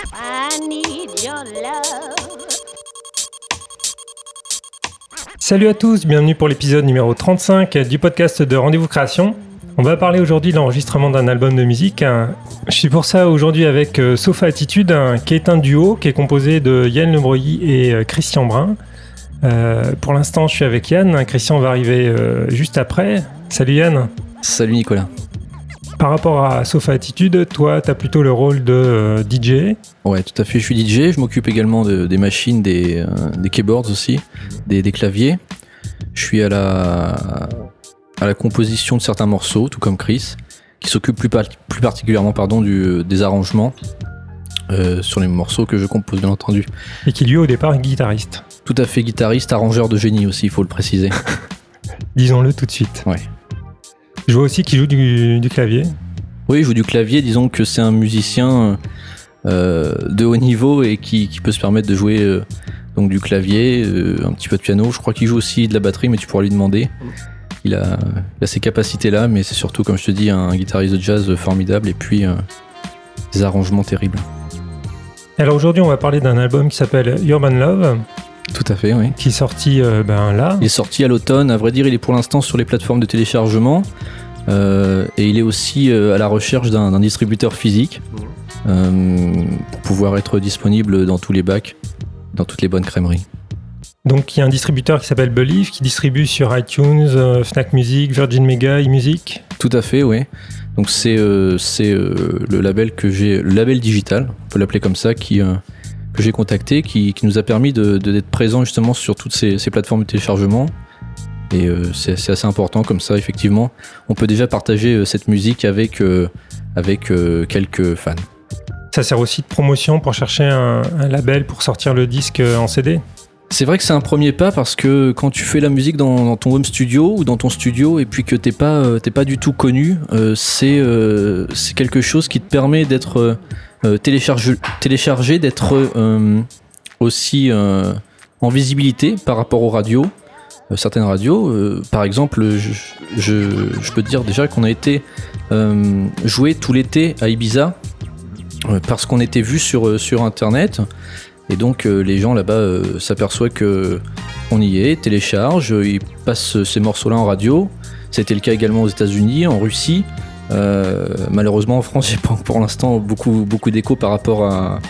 I need your love. Salut à tous, bienvenue pour l'épisode numéro 35 du podcast de Rendez-vous Création. On va parler aujourd'hui de l'enregistrement d'un album de musique. Je suis pour ça aujourd'hui avec Sofa Attitude, qui est un duo qui est composé de Yann Lebreuilly et Christian Brun. Pour l'instant, je suis avec Yann. Christian va arriver juste après. Salut Yann. Salut Nicolas. Par rapport à Sofa Attitude, toi, tu as plutôt le rôle de DJ. Ouais, tout à fait, je suis DJ. Je m'occupe également des machines, des keyboards aussi, des claviers. Je suis à la composition de certains morceaux, tout comme Chris, qui s'occupe plus particulièrement des arrangements sur les morceaux que je compose, bien entendu. Et qui lui, au départ, est guitariste. Tout à fait, guitariste, arrangeur de génie aussi, il faut le préciser. Disons-le tout de suite. Ouais. Je vois aussi qu'il joue du clavier. Oui, il joue du clavier, disons que c'est un musicien de haut niveau et qui peut se permettre de jouer donc du clavier, un petit peu de piano. Je crois qu'il joue aussi de la batterie, mais tu pourras lui demander. Il a ces capacités-là, mais c'est surtout, comme je te dis, un guitariste de jazz formidable et puis des arrangements terribles. Alors aujourd'hui, on va parler d'un album qui s'appelle Urban Love. Tout à fait, oui. Qui est sorti là. Il est sorti à l'automne. À vrai dire, il est pour l'instant sur les plateformes de téléchargement. Et il est aussi à la recherche d'un distributeur physique pour pouvoir être disponible dans tous les bacs, dans toutes les bonnes crèmeries. Donc il y a un distributeur qui s'appelle Believe qui distribue sur iTunes, Fnac Music, Virgin Mega, eMusic. Tout à fait, oui. Donc c'est le label le label digital, on peut l'appeler comme ça, que j'ai contacté, qui nous a permis d'être présent justement sur toutes ces plateformes de téléchargement. Et c'est assez important comme ça, effectivement. On peut déjà partager cette musique avec quelques fans. Ça sert aussi de promotion pour chercher un label pour sortir le disque en CD. C'est vrai que c'est un premier pas parce que quand tu fais la musique dans ton home studio ou dans ton studio et puis que t'es pas du tout connu, c'est quelque chose qui te permet d'être téléchargé, d'être aussi en visibilité par rapport aux radios. Certaines radios, par exemple, je peux te dire déjà qu'on a été joué tout l'été à Ibiza parce qu'on était vu sur internet et donc les gens là-bas s'aperçoivent qu'on y est, téléchargent, ils passent ces morceaux-là en radio. C'était le cas également aux États-Unis, en Russie. Malheureusement en France, j'ai pas pour l'instant beaucoup d'écho par rapport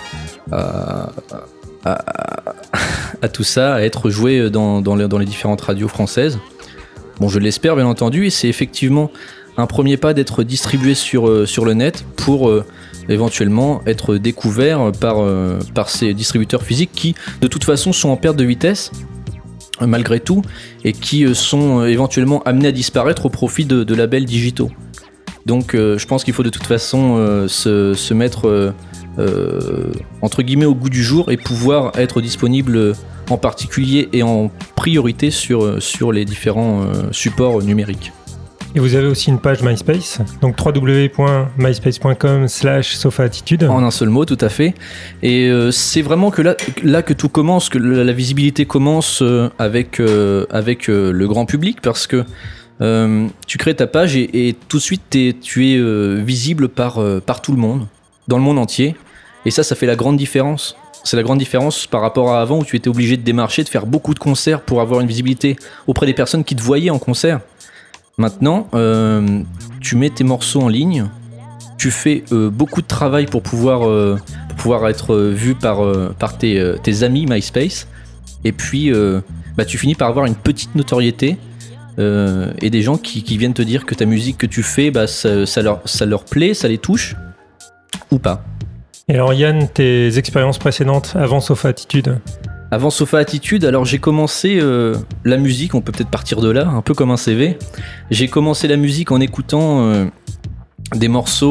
à tout ça, à être joué dans les différentes radios françaises. Bon, je l'espère bien entendu, et c'est effectivement un premier pas d'être distribué sur le net pour éventuellement être découvert par ces distributeurs physiques qui de toute façon sont en perte de vitesse malgré tout et qui sont éventuellement amenés à disparaître au profit de labels digitaux. Donc je pense qu'il faut de toute façon se mettre entre guillemets au goût du jour et pouvoir être disponible en particulier et en priorité sur les différents supports numériques. Et vous avez aussi une page MySpace, donc www.myspace.com/sofaatitude. En un seul mot, tout à fait. Et c'est vraiment que là que tout commence, que la visibilité commence avec le grand public, parce que tu crées ta page et tout de suite tu es visible par tout le monde, dans le monde entier. Et ça fait la grande différence. C'est la grande différence par rapport à avant où tu étais obligé de démarcher, de faire beaucoup de concerts pour avoir une visibilité auprès des personnes qui te voyaient en concert. Maintenant, tu mets tes morceaux en ligne, tu fais beaucoup de travail pour pouvoir être vu par tes amis MySpace, et puis tu finis par avoir une petite notoriété et des gens qui viennent te dire que ta musique que tu fais, ça leur plaît, ça les touche, ou pas. Et alors Yann, tes expériences précédentes avant Sofa Attitude ? Avant Sofa Attitude, alors j'ai commencé la musique, on peut peut-être partir de là, un peu comme un CV. J'ai commencé la musique en écoutant des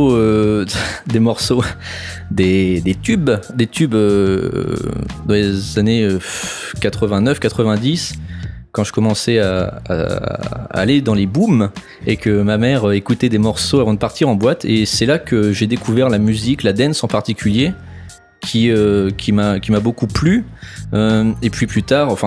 tubes dans les années 89-90, quand je commençais à aller dans les booms et que ma mère écoutait des morceaux avant de partir en boîte. Et c'est là que j'ai découvert la musique, la dance en particulier, qui m'a beaucoup plu. Et puis plus tard,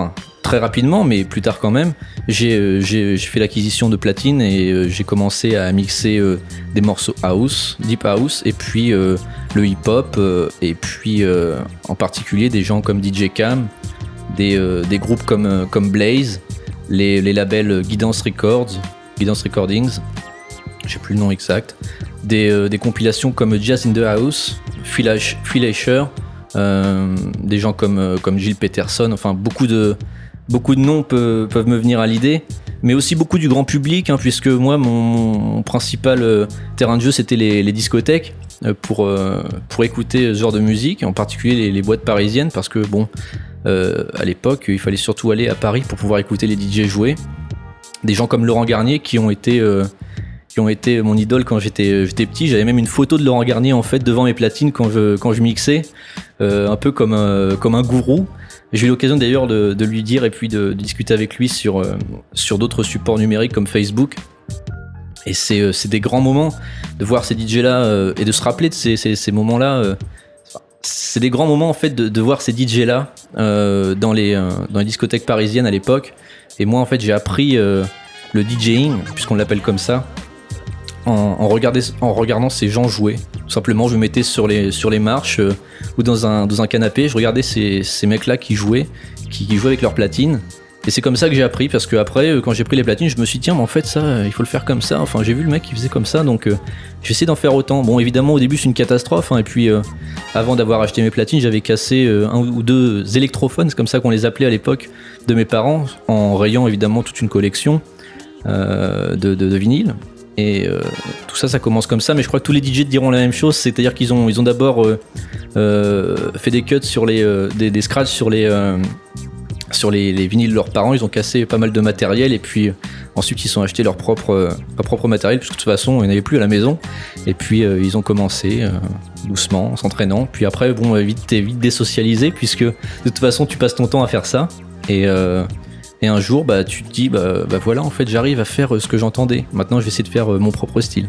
très rapidement, mais plus tard quand même, j'ai fait l'acquisition de platine et j'ai commencé à mixer des morceaux house, deep house, et puis le hip-hop, et puis en particulier des gens comme DJ Cam, des groupes comme Blaze, les labels Guidance Recordings, j'ai plus le nom exact, des compilations comme Jazz in the House, Phil Asher, des gens comme Gilles Peterson, enfin beaucoup de noms peuvent me venir à l'idée, mais aussi beaucoup du grand public, puisque moi mon principal terrain de jeu c'était les discothèques pour écouter ce genre de musique, en particulier les boîtes parisiennes, parce que à l'époque il fallait surtout aller à Paris pour pouvoir écouter les DJ jouer. Des gens comme Laurent Garnier qui ont été mon idole quand j'étais petit. J'avais même une photo de Laurent Garnier en fait devant mes platines quand je mixais, un peu comme un gourou. J'ai eu l'occasion d'ailleurs de lui dire et puis de discuter avec lui sur d'autres supports numériques comme Facebook. Et c'est des grands moments de voir ces DJ là et de se rappeler de ces moments là. C'est des grands moments en fait de voir ces DJ là dans les discothèques parisiennes à l'époque. Et moi en fait j'ai appris le DJing, puisqu'on l'appelle comme ça, en regardant ces gens jouer. Tout simplement, je me mettais sur les marches ou dans un canapé, je regardais ces mecs-là qui jouaient avec leurs platines. Et c'est comme ça que j'ai appris, parce que après, quand j'ai pris les platines, je me suis dit tiens, mais en fait ça, il faut le faire comme ça. Enfin, j'ai vu le mec qui faisait comme ça, donc j'ai essayé d'en faire autant. Bon, évidemment, au début c'est une catastrophe, et puis avant d'avoir acheté mes platines, j'avais cassé un ou deux électrophones, c'est comme ça qu'on les appelait à l'époque, de mes parents, en rayant évidemment toute une collection de vinyles. Et tout ça commence comme ça, mais je crois que tous les DJ diront la même chose, c'est-à-dire qu'ils ont d'abord fait des cuts sur des scratchs sur les vinyles de leurs parents. Ils ont cassé pas mal de matériel, et puis ensuite ils sont achetés leur propre matériel, puisque de toute façon il n'y en avait plus à la maison. Et puis ils ont commencé doucement, en s'entraînant. Puis après, t'es vite désocialisé, puisque de toute façon tu passes ton temps à faire ça. Et un jour, tu te dis, voilà, en fait, j'arrive à faire ce que j'entendais. Maintenant, je vais essayer de faire mon propre style.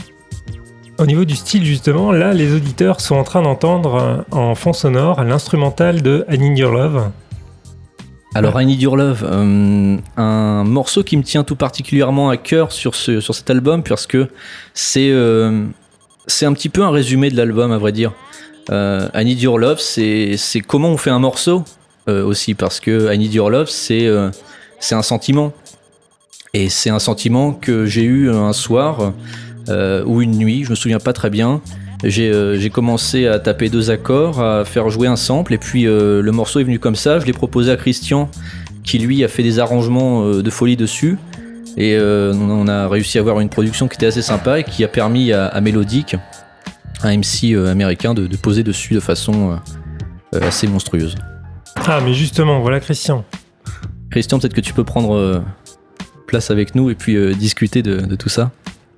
Au niveau du style, justement, là, les auditeurs sont en train d'entendre en fond sonore l'instrumental de I Need Your Love. Alors, I Need Your Love, un morceau qui me tient tout particulièrement à cœur sur cet album, parce que c'est un petit peu un résumé de l'album, à vrai dire. I Need Your Love, c'est comment on fait un morceau. Aussi, parce que I Need Your Love, c'est un sentiment, et c'est un sentiment que j'ai eu un soir ou une nuit, je me souviens pas très bien. J'ai commencé à taper 2 accords, à faire jouer un sample, et puis le morceau est venu comme ça. Je l'ai proposé à Christian, qui lui a fait des arrangements de folie dessus, et on a réussi à avoir une production qui était assez sympa et qui a permis à Mélodique, un MC américain, de poser dessus de façon assez monstrueuse. Ah, mais justement, voilà Christian. Christian, peut-être que tu peux prendre place avec nous et puis discuter de tout ça.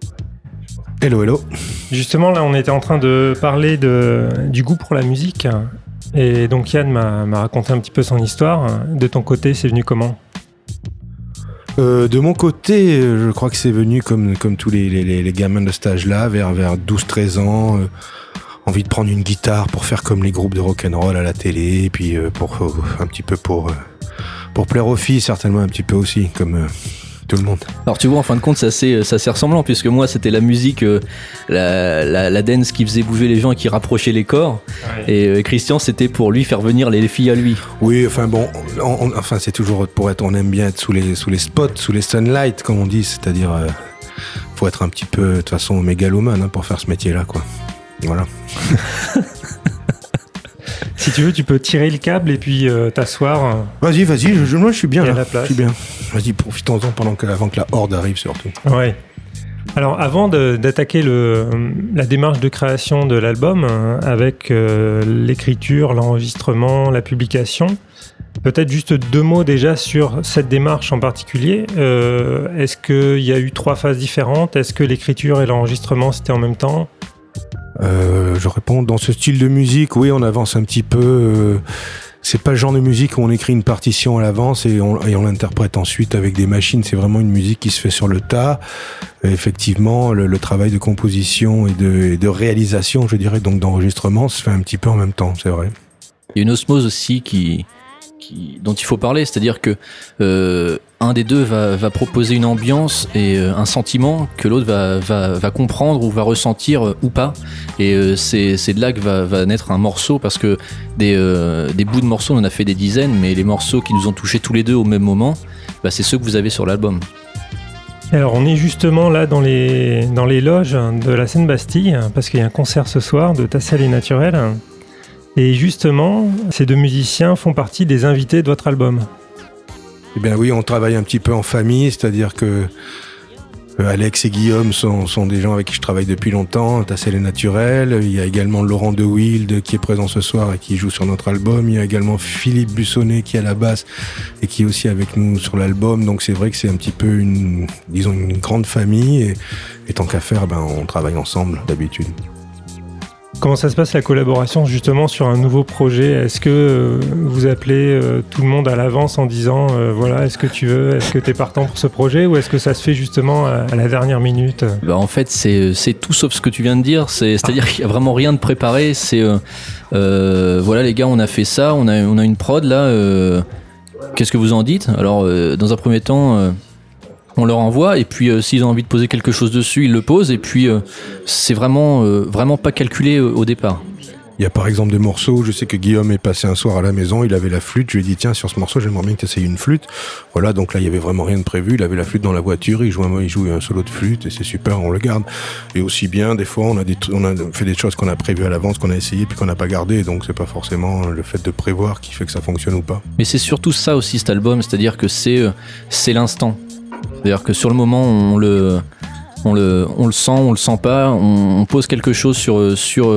Hello. Justement, là, on était en train de parler du goût pour la musique. Et donc, Yann m'a raconté un petit peu son histoire. De ton côté, c'est venu comment ? De mon côté, je crois que c'est venu comme tous les gamins de cet âge-là, vers 12-13 ans. Envie de prendre une guitare pour faire comme les groupes de rock'n'roll à la télé, et puis un petit peu pour plaire aux filles, certainement un petit peu aussi, comme tout le monde. Alors tu vois, en fin de compte, c'est assez ressemblant, puisque moi c'était la musique, la dance qui faisait bouger les gens et qui rapprochait les corps, ouais. Et Christian, c'était pour lui faire venir les filles à lui. Oui, enfin bon, c'est toujours on aime bien être sous les spots, sous les sunlight, comme on dit, c'est-à-dire faut être un petit peu de toute façon mégalomane pour faire ce métier-là, quoi. Voilà. Si tu veux, tu peux tirer le câble et puis t'asseoir. Vas-y, moi je suis bien là. Je suis bien. Vas-y, profitons-en avant que la horde arrive surtout. Ouais. Alors, avant d'attaquer la démarche de création de l'album, avec l'écriture, l'enregistrement, la publication, peut-être juste 2 mots déjà sur cette démarche en particulier. Est-ce qu'il y a eu 3 phases différentes ? Est-ce que l'écriture et l'enregistrement c'était en même temps ? Je réponds, dans ce style de musique, oui, on avance un petit peu. C'est pas le genre de musique où on écrit une partition à l'avance et on l'interprète ensuite avec des machines. C'est vraiment une musique qui se fait sur le tas. Effectivement, le travail de composition et de réalisation, je dirais, donc d'enregistrement, se fait un petit peu en même temps, c'est vrai. Il y a une osmose aussi qui dont il faut parler, c'est-à-dire que un des deux va proposer une ambiance et un sentiment que l'autre va comprendre ou va ressentir ou pas, et c'est de là que va naître un morceau, parce que des bouts de morceaux, on en a fait des dizaines, mais les morceaux qui nous ont touchés tous les deux au même moment, c'est ceux que vous avez sur l'album. Alors on est justement là dans les loges de la Seine-Bastille, parce qu'il y a un concert ce soir de Tassel et Naturel. Et justement, ces deux musiciens font partie des invités de votre album. Eh bien oui, on travaille un petit peu en famille, c'est-à-dire que Alex et Guillaume sont des gens avec qui je travaille depuis longtemps, Tassel et Naturel. Il y a également Laurent De Wild qui est présent ce soir et qui joue sur notre album. Il y a également Philippe Bussonnet qui est à la basse et qui est aussi avec nous sur l'album. Donc c'est vrai que c'est un petit peu une grande famille, et tant qu'à faire, on travaille ensemble d'habitude. Comment ça se passe la collaboration justement sur un nouveau projet ? Est-ce que vous appelez tout le monde à l'avance en disant voilà, est-ce que tu veux, est-ce que tu es partant pour ce projet, ou est-ce que ça se fait justement à la dernière minute ? En fait, c'est tout sauf ce que tu viens de dire. C'est-à-dire qu'il n'y a vraiment rien de préparé. C'est voilà les gars, on a fait ça, on a une prod là. Qu'est-ce que vous en dites ? Alors dans un premier temps. On leur envoie, et puis s'ils ont envie de poser quelque chose dessus, ils le posent, et puis c'est vraiment pas calculé au départ. Il y a par exemple des morceaux où je sais que Guillaume est passé un soir à la maison, il avait la flûte, je lui ai dit tiens, sur ce morceau j'aimerais bien que tu essayes une flûte. Voilà, donc là il y avait vraiment rien de prévu, il avait la flûte dans la voiture, il jouait un solo de flûte, et c'est super, on le garde. Et aussi bien, des fois on a fait des choses qu'on a prévues à l'avance, qu'on a essayé puis qu'on n'a pas gardé, donc c'est pas forcément le fait de prévoir qui fait que ça fonctionne ou pas. Mais c'est surtout ça aussi cet album, c'est-à-dire que c'est l'instant. C'est-à-dire que sur le moment, on le sent, on le sent pas, on pose quelque chose sur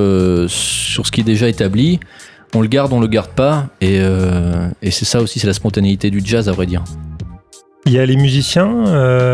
ce qui est déjà établi, on le garde pas, et c'est ça aussi, c'est la spontanéité du jazz, à vrai dire. Il y a les musiciens,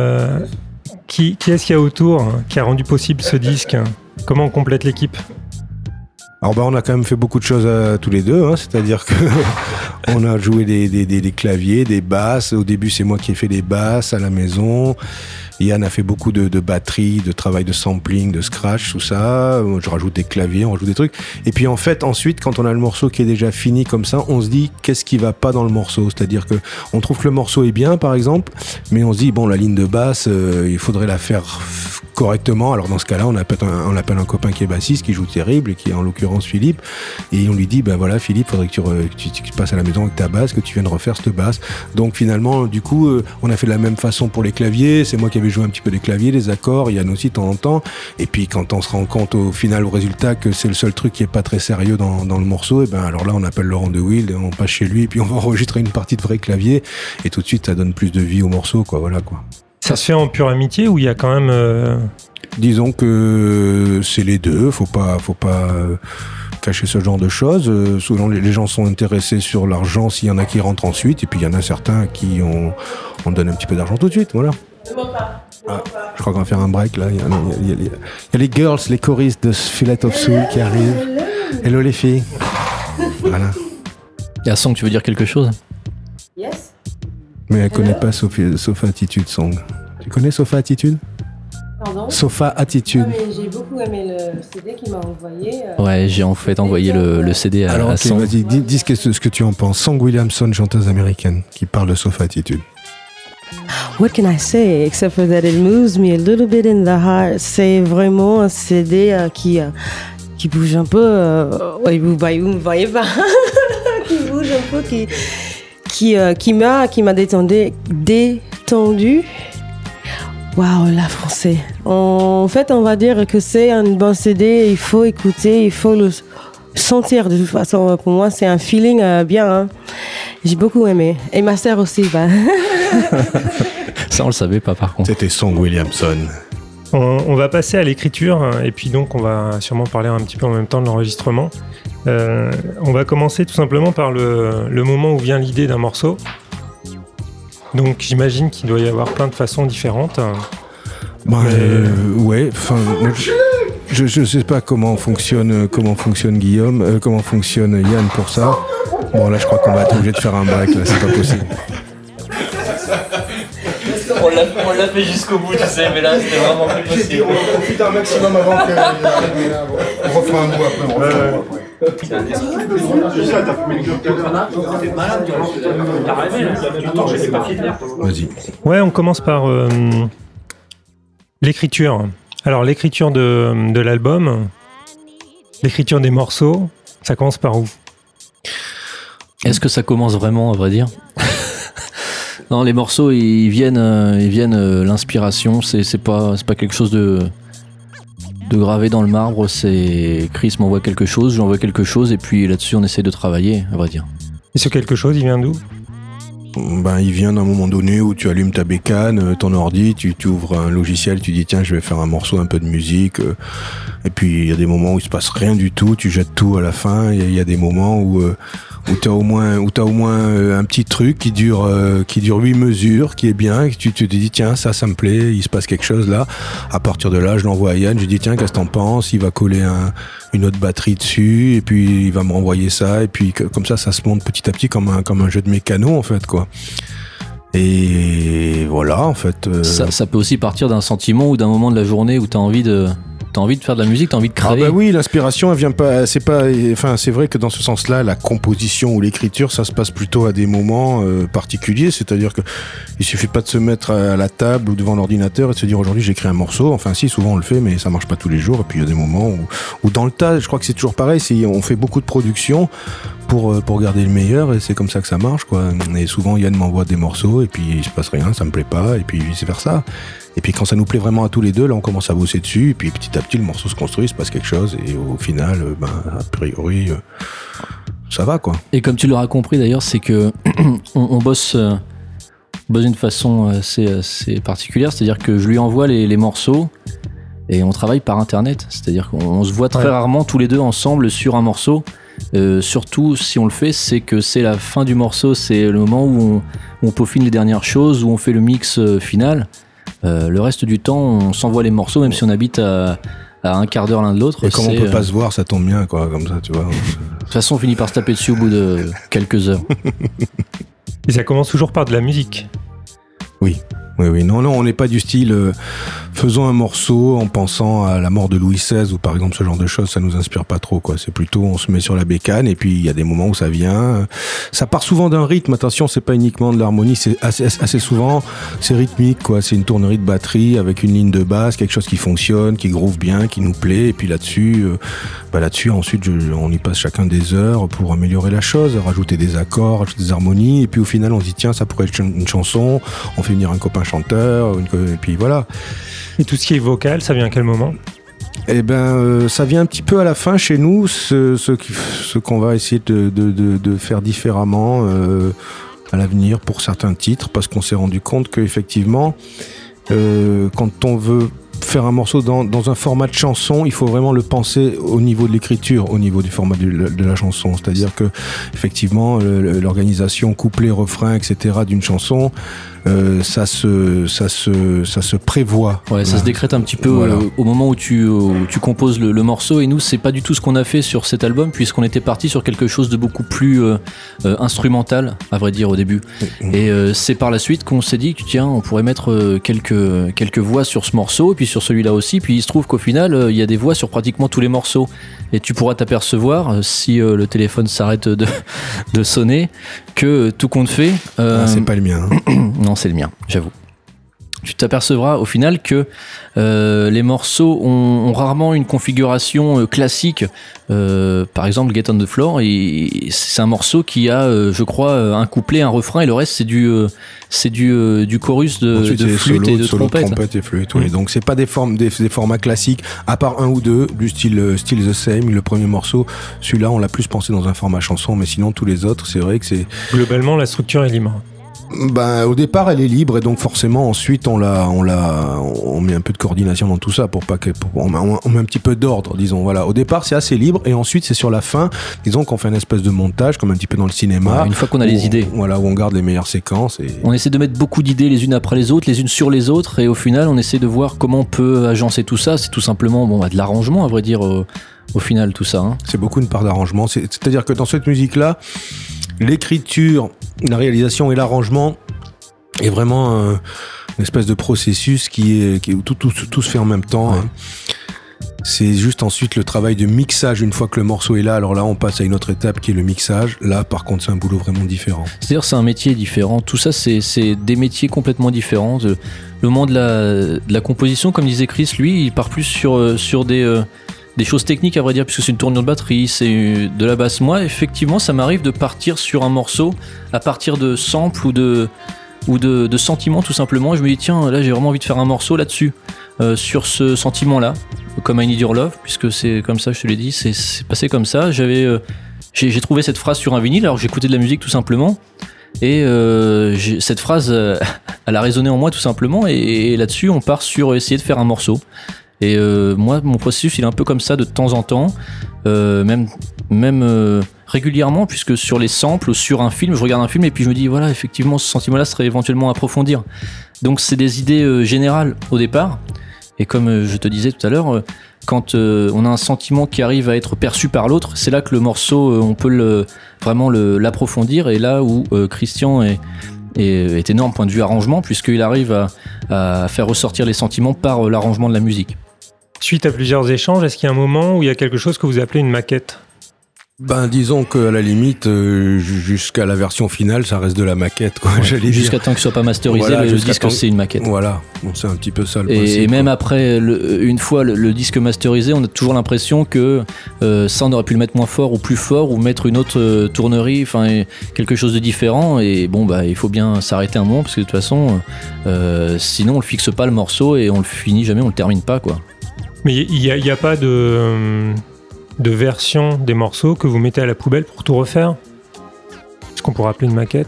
qui est-ce qu'il y a autour qui a rendu possible ce disque ? Comment on complète l'équipe ? Alors on a quand même fait beaucoup de choses tous les deux, c'est-à-dire que on a joué des claviers, des basses. Au début, c'est moi qui ai fait des basses à la maison. Yann a fait beaucoup de batterie, de travail de sampling, de scratch, tout ça. Je rajoute des claviers, on rajoute des trucs. Et puis en fait, ensuite, quand on a le morceau qui est déjà fini comme ça, on se dit qu'est-ce qui va pas dans le morceau. C'est-à-dire que on trouve que le morceau est bien, par exemple, mais on se dit la ligne de basse, il faudrait la faire correctement. Alors dans ce cas-là, on appelle un copain qui est bassiste, qui joue terrible, et qui est en l'occurrence Philippe, et on lui dit voilà Philippe, faudrait que tu passes à la maison avec ta basse, que tu viennes refaire cette basse. Donc finalement, du coup, on a fait de la même façon pour les claviers. C'est moi qui avais joué un petit peu les claviers, les accords, Yann aussi de temps en temps. Et puis quand on se rend compte au résultat que c'est le seul truc qui est pas très sérieux dans le morceau, et alors là on appelle Laurent De Wild, et on passe chez lui, et puis on va enregistrer une partie de vrai clavier, et tout de suite ça donne plus de vie au morceau, quoi. Voilà, quoi. Ça se fait en pure amitié, ou il y a quand même Disons que c'est les deux, faut pas cacher ce genre de choses. Souvent les gens sont intéressés sur l'argent s'il y en a qui rentrent ensuite, et puis il y en a certains qui on donne un petit peu d'argent tout de suite, voilà. Je crois qu'on va faire un break là. Il y a les girls, les choristes de Fillet of Soul qui arrivent. Hello les filles. Voilà. Et à Song, tu veux dire quelque chose ? Yes. Mais elle connaît pas Sofa Attitude Song. Tu connais Sofa Attitude ? Pardon ? Sofa Attitude. Ah, mais j'ai beaucoup aimé le CD qu'il m'a envoyé. Ouais, j'ai en fait envoyé le CD à Alors, Song. vas-y, dis ce que tu en penses. Song Williamson, chanteuse américaine, qui parle de Sofa Attitude. What can I say except for that it moves me a little bit in the heart. C'est vraiment un CD qui bouge un peu. Vous me voyez pas. Qui bouge un peu, qui m'a détendu. Waouh, la français. En fait, on va dire que c'est un bon CD. Il faut écouter, il faut le sentir. De toute façon, pour moi, c'est un feeling bien. J'ai beaucoup aimé. Et ma sœur aussi. Ça, on le savait pas, par contre. C'était Song Williamson. On va passer à l'écriture, et puis donc on va sûrement parler un petit peu en même temps de l'enregistrement. On va commencer tout simplement par le moment où vient l'idée d'un morceau. Donc j'imagine qu'il doit y avoir plein de façons différentes. Ouais, enfin, je sais pas comment fonctionne Guillaume, comment fonctionne Yann pour ça. Bon là, je crois qu'on va être obligé de faire un break, là, c'est pas possible. On l'a fait jusqu'au bout, tu sais, mais là c'était vraiment plus possible. On profite un maximum avant que. On refera un bout après. Vas-y. Ouais, on commence par l'écriture. Alors, l'écriture de l'album, l'écriture des morceaux, ça commence par où ? Est-ce que ça commence vraiment, à vrai dire ? Non, les morceaux, ils viennent l'inspiration, c'est pas quelque chose de gravé dans le marbre, c'est Chris m'envoie quelque chose, j'envoie quelque chose, et puis là-dessus, on essaie de travailler, à vrai dire. Et ce quelque chose, il vient d'où ? Ben, il vient d'un moment donné où tu allumes ta bécane, ton ordi, tu ouvres un logiciel, tu dis tiens, je vais faire un morceau, un peu de musique. Et puis il y a des moments où il se passe rien du tout, tu jettes tout à la fin. Il y a des moments où t'as au moins un petit truc qui dure 8 mesures, qui est bien, et tu te dis tiens, ça me plaît, il se passe quelque chose là. À partir de là, je l'envoie à Yann, je lui dis tiens, qu'est-ce que t'en penses ? Il va coller une autre batterie dessus, et puis il va me renvoyer ça, et puis comme ça se monte petit à petit comme un jeu de mécano en fait, quoi. Et voilà, en fait. Ça peut aussi partir d'un sentiment ou d'un moment de la journée où t'as envie de faire de la musique, t'as envie de créer. Ah bah oui, l'inspiration, elle vient pas, c'est vrai que dans ce sens-là, la composition ou l'écriture, ça se passe plutôt à des moments particuliers, c'est-à-dire que il suffit pas de se mettre à la table ou devant l'ordinateur et de se dire aujourd'hui j'écris un morceau. Enfin si, souvent on le fait, mais ça marche pas tous les jours. Et puis il y a des moments où dans le tas, je crois que c'est toujours pareil, on fait beaucoup de production pour garder le meilleur, et c'est comme ça que ça marche, quoi. Et souvent Yann m'envoie des morceaux et puis il se passe rien, ça me plaît pas, et puis vice versa. Et puis quand ça nous plaît vraiment à tous les deux, là on commence à bosser dessus, et puis petit à petit le morceau se construit, il se passe quelque chose, et au final, a priori, ça va, quoi. Et comme tu l'auras compris d'ailleurs, c'est que on bosse d'une façon assez particulière, c'est-à-dire que je lui envoie les morceaux et on travaille par internet, c'est-à-dire qu'on se voit très rarement tous les deux ensemble sur un morceau. Surtout si on le fait, c'est que c'est la fin du morceau, c'est le moment où on peaufine les dernières choses, où on fait le mix final. Le reste du temps, on s'envoie les morceaux, même si on habite à un quart d'heure l'un de l'autre. Et comme on peut pas se voir, ça tombe bien, quoi, comme ça, tu vois. De toute façon, on finit par se taper dessus au bout de quelques heures. Et ça commence toujours par de la musique. Oui. Non, on n'est pas du style faisons un morceau en pensant à la mort de Louis XVI ou par exemple ce genre de choses, ça nous inspire pas trop, quoi. C'est plutôt on se met sur la bécane et puis il y a des moments où ça vient. Ça part souvent d'un rythme, attention, c'est pas uniquement de l'harmonie, c'est assez souvent c'est rythmique, quoi. C'est une tournerie de batterie avec une ligne de basse, quelque chose qui fonctionne, qui groove bien, qui nous plaît, et puis là-dessus ensuite on y passe chacun des heures pour améliorer la chose, rajouter des accords, rajouter des harmonies, et puis au final on se dit tiens, ça pourrait être une chanson, on fait venir un copain chanteur, et puis voilà. Et tout ce qui est vocal, ça vient à quel moment ? Eh ben, ça vient un petit peu à la fin chez nous, ce qu'on va essayer de faire différemment à l'avenir pour certains titres, parce qu'on s'est rendu compte qu'effectivement, quand on veut faire un morceau dans un format de chanson, il faut vraiment le penser au niveau de l'écriture, au niveau du format de la chanson. C'est-à-dire que effectivement, l'organisation, couplet, refrain, etc. d'une chanson, ça se prévoit. Ouais, ça se décrète un petit peu au moment où tu composes le morceau. Et nous, c'est pas du tout ce qu'on a fait sur cet album, puisqu'on était parti sur quelque chose de beaucoup plus instrumental, à vrai dire, au début. Et c'est par la suite qu'on s'est dit que tiens, on pourrait mettre quelques voix sur ce morceau, et puis sur celui-là aussi. Puis il se trouve qu'au final, il y a des voix sur pratiquement tous les morceaux. Et tu pourras t'apercevoir, si le téléphone s'arrête de sonner, que tout compte fait... c'est pas le mien. Non, c'est le mien, j'avoue. Tu t'apercevras au final que les morceaux ont rarement une configuration classique. Par exemple, Get on the Floor, c'est un morceau qui a, je crois, un couplet, un refrain, et le reste c'est du chorus de flûte et de trompette. Et flûte, oui. Donc c'est pas des formats classiques, à part un ou deux du style Still the Same, le premier morceau. Celui-là, on l'a plus pensé dans un format chanson, mais sinon tous les autres, c'est vrai que c'est... Globalement, la structure est libre. Ben, au départ, elle est libre, et donc forcément, ensuite, on met un peu de coordination dans tout ça on met un petit peu d'ordre, disons. Voilà. Au départ, c'est assez libre, et ensuite, c'est sur la fin, disons qu'on fait une espèce de montage, comme un petit peu dans le cinéma. Ouais, une fois qu'on a les idées. Voilà, où on garde les meilleures séquences. On essaie de mettre beaucoup d'idées les unes après les autres, les unes sur les autres, et au final, on essaie de voir comment on peut agencer tout ça. C'est tout simplement, de l'arrangement, à vrai dire, au final, tout ça. Hein. C'est beaucoup une part d'arrangement. C'est-à-dire que dans cette musique-là, l'écriture, la réalisation et l'arrangement est vraiment une espèce de processus où tout se fait en même temps. Ouais. Hein. C'est juste ensuite le travail de mixage. Une fois que le morceau est là, alors là, on passe à une autre étape qui est le mixage. Là, par contre, c'est un boulot vraiment différent. C'est-à-dire, c'est un métier différent. Tout ça, c'est des métiers complètement différents. Le moment de la composition, comme disait Chris, lui, il part plus sur des choses techniques, à vrai dire, puisque c'est une tournure de batterie, c'est de la basse. Moi, effectivement, ça m'arrive de partir sur un morceau à partir de samples ou de sentiments, tout simplement. Je me dis, tiens, là, j'ai vraiment envie de faire un morceau là-dessus, sur ce sentiment-là, comme I Need Your Love, puisque c'est comme ça, je te l'ai dit, c'est passé comme ça. J'ai trouvé cette phrase sur un vinyle, alors que j'écoutais de la musique, tout simplement. Et cette phrase, elle a résonné en moi, tout simplement. Et là-dessus, on part sur essayer de faire un morceau. Et moi, mon processus, il est un peu comme ça de temps en temps, même régulièrement, puisque sur les samples, sur un film, je regarde un film et puis je me dis, voilà, effectivement, ce sentiment-là serait éventuellement à approfondir. Donc, c'est des idées générales au départ. Et comme je te disais tout à l'heure, quand on a un sentiment qui arrive à être perçu par l'autre, c'est là que le morceau, on peut vraiment l'approfondir. Et là où Christian est énorme point de vue arrangement, puisqu'il arrive à faire ressortir les sentiments par l'arrangement de la musique. Suite à plusieurs échanges, est-ce qu'il y a un moment où il y a quelque chose que vous appelez une maquette ? Ben, disons qu'à la limite, jusqu'à la version finale, ça reste de la maquette, quoi, j'allais jusqu'à dire. temps qu'il soit pas masterisé, Voilà, le disque, c'est une maquette. Voilà, bon, c'est un petit peu ça le principe. Et même quoi. après, une fois le disque masterisé, on a toujours l'impression que ça, on aurait pu le mettre moins fort ou plus fort, ou mettre une autre tournerie, enfin quelque chose de différent. Et bon, bah, il faut bien s'arrêter un moment, parce que de toute façon, sinon on le fixe pas le morceau et on le finit jamais, on le termine pas, quoi. Mais il y a pas de version des morceaux que vous mettez à la poubelle pour tout refaire ? Est-ce qu'on pourrait appeler une maquette ?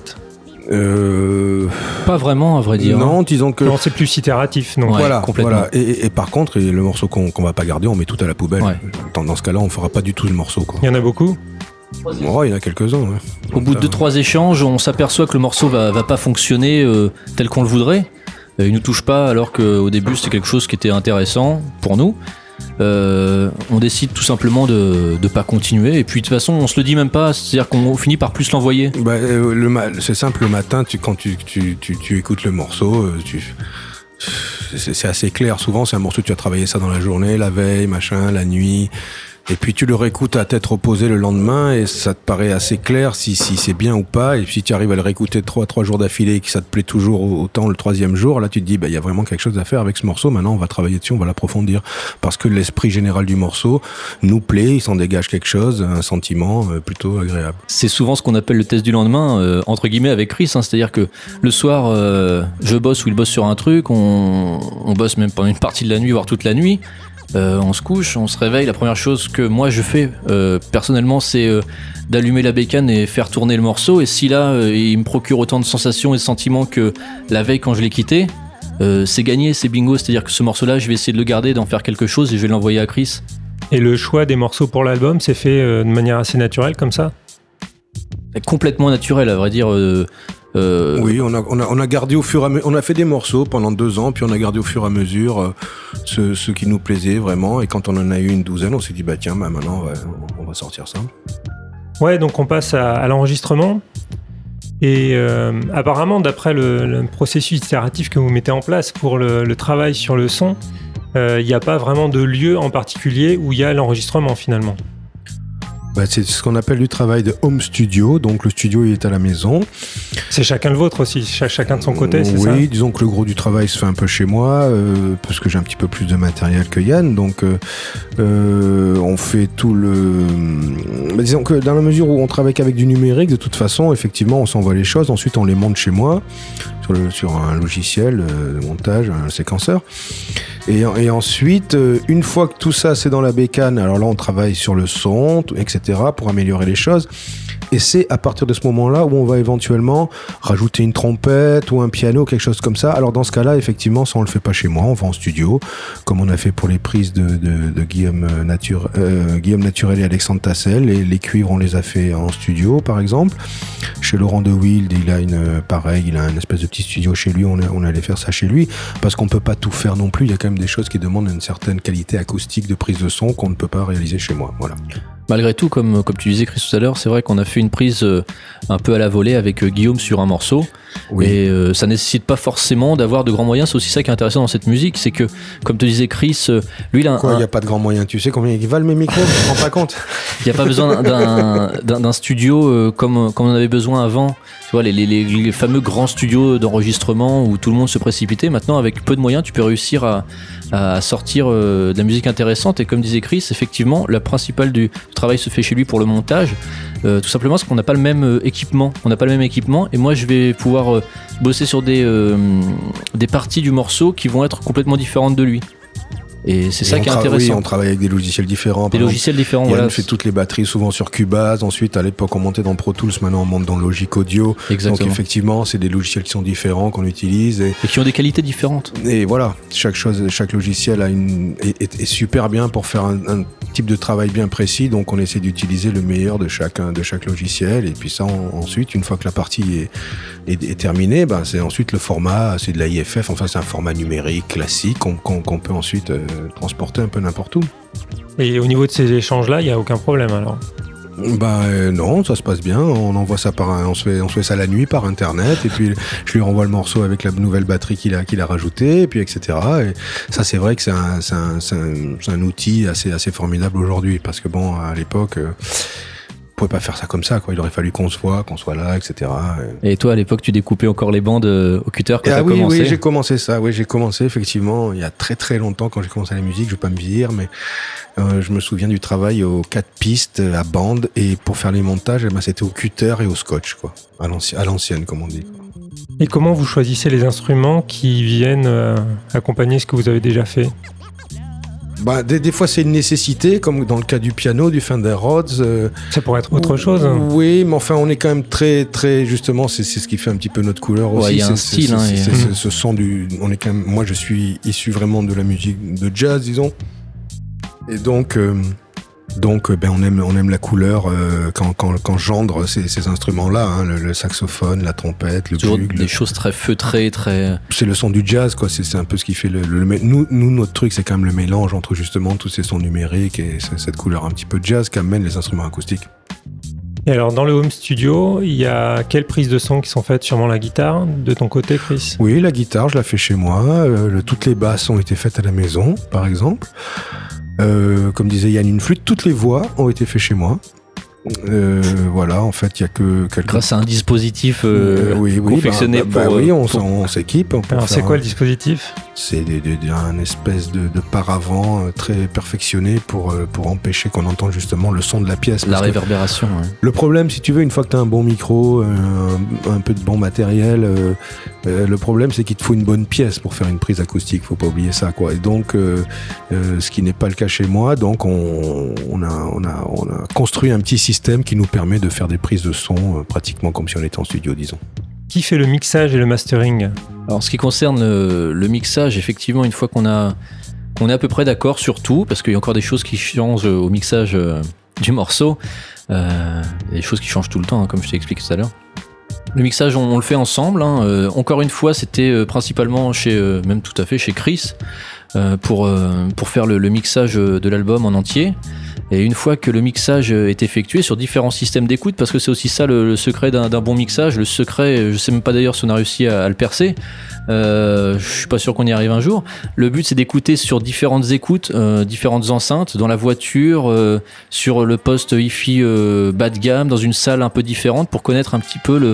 Pas vraiment, à vrai dire. Non, disons que... Non, c'est plus itératif. Donc. Ouais, voilà, complètement. voilà. Et par contre, le morceau qu'on va pas garder, on met tout à la poubelle. Ouais. Dans ce cas-là, on fera pas du tout le morceau, quoi. Il y en a beaucoup ? Oh, il y en a quelques-uns, ouais. Au bout de 2-3 échanges, on s'aperçoit que le morceau va pas fonctionner tel qu'on le voudrait. Il nous touche pas, alors qu'au début c'était quelque chose qui était intéressant pour nous. On décide tout simplement de pas continuer, et puis de toute façon on se le dit même pas, c'est-à-dire qu'on finit par plus l'envoyer. Bah, c'est simple, le matin, quand tu écoutes le morceau, c'est assez clair. Souvent c'est un morceau, tu as travaillé ça dans la journée, la veille, machin, la nuit. Et puis tu le réécoutes à tête reposée le lendemain et ça te paraît assez clair si c'est bien ou pas. Et puis si tu arrives à le réécouter 3 jours d'affilée et que ça te plaît toujours autant le 3e jour, là tu te dis il y a vraiment quelque chose à faire avec ce morceau. Maintenant on va travailler dessus, on va l'approfondir. Parce que l'esprit général du morceau nous plaît, il s'en dégage quelque chose, un sentiment plutôt agréable. C'est souvent ce qu'on appelle le test du lendemain, entre guillemets, avec Chris, hein. C'est-à-dire que le soir, je bosse ou il bosse sur un truc, on bosse même pendant une partie de la nuit, voire toute la nuit. On se couche, on se réveille. La première chose que moi je fais personnellement, c'est d'allumer la bécane et faire tourner le morceau. Et si là il me procure autant de sensations et de sentiments que la veille quand je l'ai quitté, c'est gagné, c'est bingo. C'est-à-dire que ce morceau-là, je vais essayer de le garder, d'en faire quelque chose et je vais l'envoyer à Chris. Et le choix des morceaux pour l'album, c'est fait de manière assez naturelle comme ça ? Complètement naturel, à vrai dire. Oui, on a gardé au fur et à mesure. On a fait des morceaux pendant 2 ans, puis on a gardé au fur et à mesure ceux qui nous plaisaient vraiment. Et quand on en a eu une douzaine, on s'est dit tiens, maintenant on va sortir ça. Ouais, donc on passe à l'enregistrement. Et apparemment, d'après le processus itératif que vous mettez en place pour le travail sur le son, il n'y a pas vraiment de lieu en particulier où il y a l'enregistrement finalement. C'est ce qu'on appelle du travail de home studio, donc le studio il est à la maison. C'est chacun le vôtre aussi, chacun de son côté, c'est ça ? Oui, disons que le gros du travail se fait un peu chez moi, parce que j'ai un petit peu plus de matériel que Yann, donc on fait tout le... disons que dans la mesure où on travaille avec du numérique, de toute façon, effectivement, on s'envoie les choses, ensuite on les monte chez moi, sur un logiciel de montage, un séquenceur. Et ensuite, une fois que tout ça c'est dans la bécane, alors là on travaille sur le son, etc., pour améliorer les choses. Et c'est à partir de ce moment-là où on va éventuellement rajouter une trompette ou un piano, quelque chose comme ça. Alors dans ce cas-là, effectivement, ça on le fait pas chez moi, on va en studio, comme on a fait pour les prises de Guillaume Naturel et Alexandre Tassel. Et les cuivres, on les a fait en studio, par exemple. Chez Laurent De Wild, il a un espèce de petit studio chez lui, on allait faire ça chez lui, parce qu'on peut pas tout faire non plus. Il y a quand même des choses qui demandent une certaine qualité acoustique de prise de son qu'on ne peut pas réaliser chez moi. Voilà. Malgré tout, comme tu disais Chris tout à l'heure, c'est vrai qu'on a fait une prise un peu à la volée avec Guillaume sur un morceau. Oui. Et ça nécessite pas forcément d'avoir de grands moyens. C'est aussi ça qui est intéressant dans cette musique, c'est que, comme te disait Chris, lui il a Quoi, il n'y a pas de grands moyens. Tu sais combien ils valent mes micros? Je me rends pas compte. il n'y a pas besoin d'un studio comme on en avait besoin avant. Tu vois, les fameux grands studios d'enregistrement où tout le monde se précipitait. Maintenant, avec peu de moyens, tu peux réussir à sortir de la musique intéressante. Et comme disait Chris, effectivement, la principale du travail se fait chez lui pour le montage. Tout simplement parce qu'on n'a pas le même équipement. On n'a pas le même équipement. Et moi, je vais pouvoir bosser sur des parties du morceau qui vont être complètement différentes de lui. Et c'est ça qui est intéressant. Oui, on travaille avec des logiciels différents. Des logiciels différents, Yann voilà. fait toutes les batteries souvent sur Cubase. Ensuite, à l'époque, on montait dans Pro Tools. Maintenant, on monte dans Logic Audio. Exactement. Donc, effectivement, c'est des logiciels qui sont différents qu'on utilise. Et qui ont des qualités différentes. Et voilà, chaque logiciel est super bien pour faire un type de travail bien précis. Donc, on essaie d'utiliser le meilleur de chaque logiciel. Et puis ça, ensuite, une fois que la partie est terminée, ben, c'est ensuite le format, c'est de la IFF. Enfin, c'est un format numérique classique qu'on peut ensuite transporter un peu n'importe où. Et au niveau de ces échanges-là, il n'y a aucun problème alors? Non, ça se passe bien. On envoie ça on se fait ça la nuit par internet, et puis je lui renvoie le morceau avec la nouvelle batterie qu'il a rajoutée, et puis etc. Et ça, c'est vrai que c'est un outil assez formidable aujourd'hui, parce que bon, à l'époque, on pouvait pas faire ça comme ça, quoi. Il aurait fallu qu'on soit là, etc. Et toi, à l'époque, tu découpais encore les bandes au cutter quand t'as commencé? Oui, j'ai commencé ça. Oui, j'ai commencé effectivement il y a très très longtemps, quand j'ai commencé la musique. Je vais pas me dire, mais je me souviens du travail aux 4 pistes à bande, et pour faire les montages, c'était au cutter et au scotch, quoi, à l'ancienne, comme on dit. Et comment vous choisissez les instruments qui viennent accompagner ce que vous avez déjà fait? Des fois, c'est une nécessité, comme dans le cas du piano, du Fender Rhodes. Ça pourrait être autre chose. Oui, mais enfin, on est quand même très, très, justement, c'est ce qui fait un petit peu notre couleur aussi. Il y a un style. Ce son on est quand même, moi, je suis issu vraiment de la musique de jazz, disons. Et donc, on aime la couleur quand gendre ces instruments-là, hein, le saxophone, la trompette, le toujours bugle. Des choses très feutrées, très. C'est le son du jazz, quoi. C'est un peu ce qui fait nous, notre truc, c'est quand même le mélange entre justement tous ces sons numériques et cette couleur un petit peu jazz qu'amènent les instruments acoustiques. Et alors, dans le home studio, il y a quelles prises de son qui sont faites? Sûrement la guitare, de ton côté, Chris? Oui, la guitare, je la fais chez moi. Toutes les basses ont été faites à la maison, par exemple. Comme disait Yann, une flûte, toutes les voix ont été faites chez moi. Voilà, en fait, il y a que grâce à un dispositif confectionné pour. Oui, on s'équipe. Alors, c'est quoi le dispositif? C'est un espèce de paravent très perfectionné pour empêcher qu'on entende justement le son de la pièce. La réverbération. Ouais. Le problème, si tu veux, une fois que tu as un bon micro, un peu de bon matériel, le problème, c'est qu'il te faut une bonne pièce pour faire une prise acoustique. Faut pas oublier ça, quoi. Et donc, ce qui n'est pas le cas chez moi, donc on a construit un petit système qui nous permet de faire des prises de son pratiquement comme si on était en studio, disons. Qui fait le mixage et le mastering? Alors, en ce qui concerne le mixage, effectivement, une fois qu'on est à peu près d'accord sur tout, parce qu'il y a encore des choses qui changent au mixage du morceau, il y a des choses qui changent tout le temps, hein, comme je t'ai expliqué tout à l'heure. Le mixage, on le fait ensemble. Hein. Encore une fois, c'était principalement même tout à fait chez Chris, pour faire le mixage de l'album en entier. Et une fois que le mixage est effectué sur différents systèmes d'écoute, parce que c'est aussi ça le secret d'un bon mixage, le secret, je sais même pas d'ailleurs si on a réussi à le percer, je suis pas sûr qu'on y arrive un jour. Le but, c'est d'écouter sur différentes écoutes, différentes enceintes, dans la voiture, sur le poste hi-fi bas de gamme, dans une salle un peu différente, pour connaître un petit peu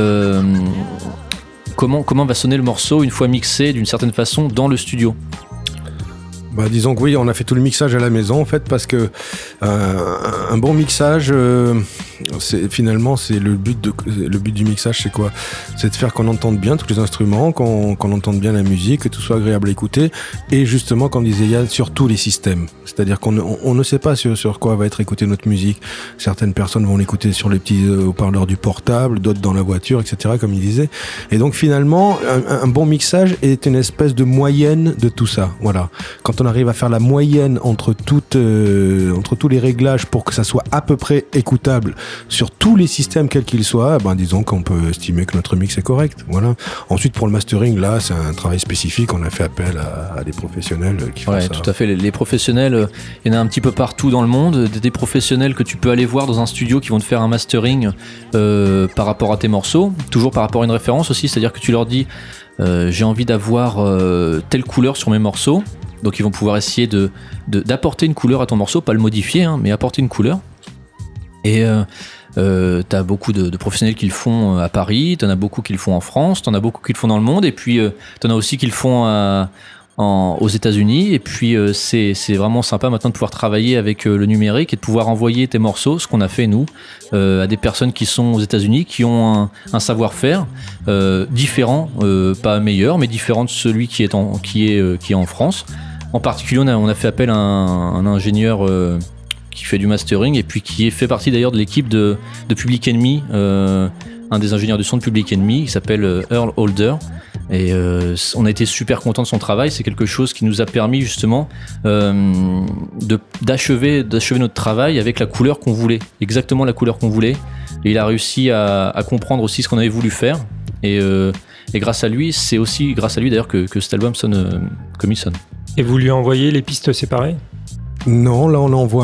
comment va sonner le morceau une fois mixé d'une certaine façon dans le studio. Disons que oui, on a fait tout le mixage à la maison en fait, parce que un bon mixage, finalement c'est le but du mixage, c'est quoi? C'est de faire qu'on entende bien tous les instruments, qu'on entende bien la musique, que tout soit agréable à écouter, et justement, comme disait Yann, sur tous les systèmes. C'est-à-dire qu'on ne sait pas sur quoi va être écoutée notre musique. Certaines personnes vont l'écouter sur les petits haut-parleurs du portable, d'autres dans la voiture, etc., comme il disait. Et donc finalement, un bon mixage est une espèce de moyenne de tout ça. Voilà. Quand on arrive à faire la moyenne entre tous les réglages pour que ça soit à peu près écoutable sur tous les systèmes quels qu'ils soient, disons qu'on peut estimer que notre mix est correct. Voilà. Ensuite, pour le mastering, là, c'est un travail spécifique. On a fait appel à des professionnels qui font ça. Ouais, tout à fait. Les professionnels, il y en a un petit peu partout dans le monde. Des professionnels que tu peux aller voir dans un studio qui vont te faire un mastering par rapport à tes morceaux. Toujours par rapport à une référence aussi. C'est-à-dire que tu leur dis j'ai envie d'avoir telle couleur sur mes morceaux. Donc ils vont pouvoir essayer d'apporter une couleur à ton morceau, pas le modifier, hein, mais apporter une couleur. Et t'as beaucoup de professionnels qui le font à Paris, t'en as beaucoup qui le font en France, t'en as beaucoup qui le font dans le monde, et puis t'en as aussi qui le font aux États-Unis. Et puis c'est vraiment sympa maintenant de pouvoir travailler avec le numérique et de pouvoir envoyer tes morceaux, ce qu'on a fait nous, à des personnes qui sont aux États-Unis, qui ont un savoir-faire différent, pas meilleur, mais différent de celui qui est en France. En particulier, on a fait appel à un ingénieur qui fait du mastering et puis qui fait partie d'ailleurs de l'équipe de Public Enemy, un des ingénieurs du son de Public Enemy, qui s'appelle Earl Holder. Et on a été super content de son travail. C'est quelque chose qui nous a permis justement d'achever notre travail avec la couleur qu'on voulait, exactement la couleur qu'on voulait. Et il a réussi à comprendre aussi ce qu'on avait voulu faire. Et grâce à lui, c'est aussi grâce à lui d'ailleurs que cet album sonne comme il sonne. Et vous lui envoyez les pistes séparées ? Non, là on envoie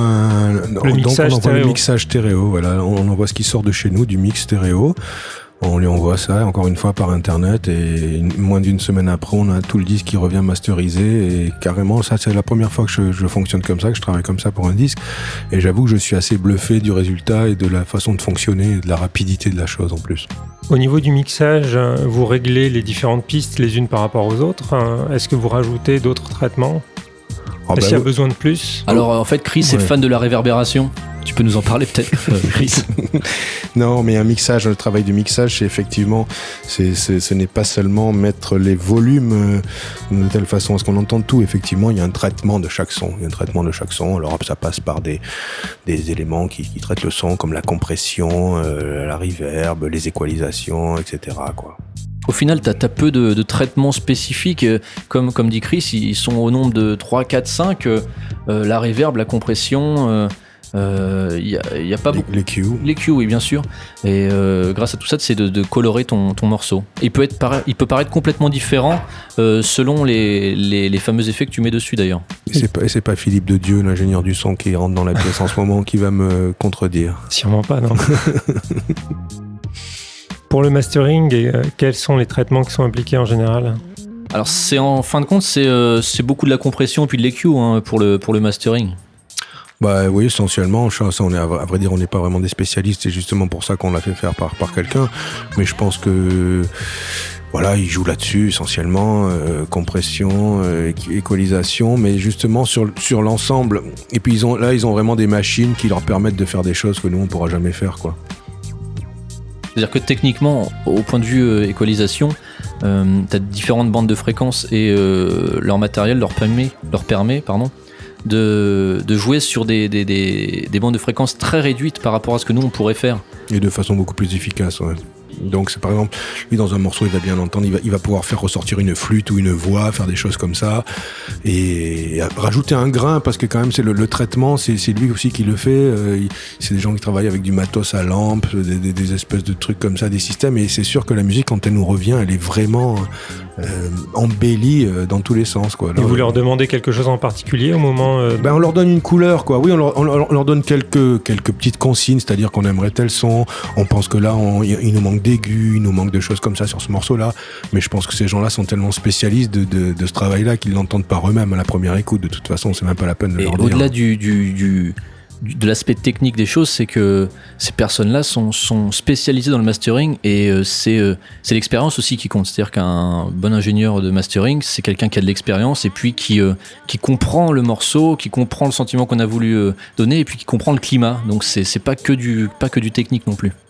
le mixage stéréo. Voilà, on envoie ce qui sort de chez nous, du mix stéréo. On lui envoie ça, encore une fois, par internet, et moins d'une semaine après, on a tout le disque qui revient masterisé, et carrément, ça, c'est la première fois que je fonctionne comme ça, que je travaille comme ça pour un disque, et j'avoue que je suis assez bluffé du résultat et de la façon de fonctionner et de la rapidité de la chose en plus. Au niveau du mixage, vous réglez les différentes pistes les unes par rapport aux autres. Est-ce que vous rajoutez d'autres traitements ? Est-ce qu'il y a besoin de plus ? Alors, en fait, Chris est fan de la réverbération. Tu peux nous en parler peut-être, Chris? Non, mais le travail du mixage, c'est effectivement, ce n'est pas seulement mettre les volumes de telle façon à ce qu'on entende tout. Effectivement, il y a un traitement de chaque son. Alors, ça passe par des éléments qui traitent le son, comme la compression, la reverb, les équalisations, etc., quoi. Au final, t'as peu de traitements spécifiques, comme dit Chris, ils sont au nombre de 3, 4, 5, la reverb, la compression, y a pas beaucoup. Les Q. Les Q, oui, bien sûr. Et grâce à tout ça, c'est de colorer ton morceau. Il peut paraître complètement différent selon les fameux effets que tu mets dessus d'ailleurs. Et c'est pas Philippe de Dieu, l'ingénieur du son, qui rentre dans la pièce en ce moment, qui va me contredire. Sûrement pas, non. Pour le mastering, quels sont les traitements qui sont appliqués en général ? Alors en fin de compte, c'est beaucoup de la compression et puis de l'EQ pour le mastering. Bah oui, essentiellement, ça, à vrai dire, on n'est pas vraiment des spécialistes, c'est justement pour ça qu'on l'a fait faire par quelqu'un. Mais je pense que voilà, ils jouent là-dessus essentiellement, compression, équalisation, mais justement sur l'ensemble. Et puis ils ont vraiment des machines qui leur permettent de faire des choses que nous on pourra jamais faire, quoi. C'est-à-dire que techniquement, au point de vue équalisation, t'as différentes bandes de fréquences et leur matériel leur permet de jouer sur des bandes de fréquences très réduites par rapport à ce que nous on pourrait faire. Et de façon beaucoup plus efficace, ouais. Donc c'est par exemple, lui dans un morceau il va bien entendre, il va pouvoir faire ressortir une flûte ou une voix, faire des choses comme ça, et rajouter un grain, parce que quand même c'est le traitement, c'est lui aussi qui le fait, c'est des gens qui travaillent avec du matos à lampe, des espèces de trucs comme ça, des systèmes, et c'est sûr que la musique quand elle nous revient, elle est vraiment embellie dans tous les sens, quoi. Et vous leur demandez quelque chose en particulier au moment on leur donne une couleur, quoi. Oui, on leur donne quelques petites consignes, c'est-à-dire qu'on aimerait tel son, on pense que là il nous manque d'aigus, il nous manque de choses comme ça sur ce morceau-là, mais je pense que ces gens-là sont tellement spécialistes de ce travail-là qu'ils l'entendent par eux-mêmes à la première écoute. De toute façon, c'est même pas la peine de leur dire. Au-delà de l'aspect technique des choses, c'est que ces personnes-là sont spécialisées dans le mastering, et c'est l'expérience aussi qui compte. C'est-à-dire qu'un bon ingénieur de mastering, c'est quelqu'un qui a de l'expérience et puis qui comprend le morceau, qui comprend le sentiment qu'on a voulu donner, et puis qui comprend le climat. Donc c'est pas que du technique non plus.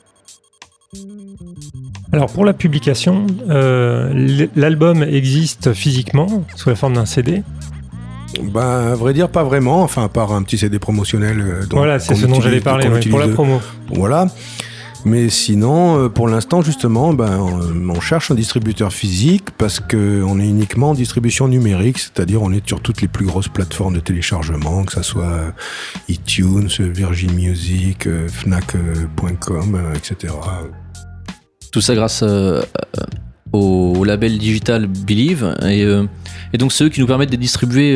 Alors pour la publication, l'album existe physiquement sous la forme d'un CD. À vrai dire, pas vraiment. Enfin, à part un petit CD promotionnel. Voilà, c'est ce dont j'allais parler, pour la promo. Voilà. Mais sinon, pour l'instant, justement, on cherche un distributeur physique parce qu'on est uniquement en distribution numérique, c'est-à-dire on est sur toutes les plus grosses plateformes de téléchargement, que ça soit iTunes, Virgin Music, Fnac.com, etc. Tout ça grâce au label digital Believe, et donc c'est eux qui nous permettent de distribuer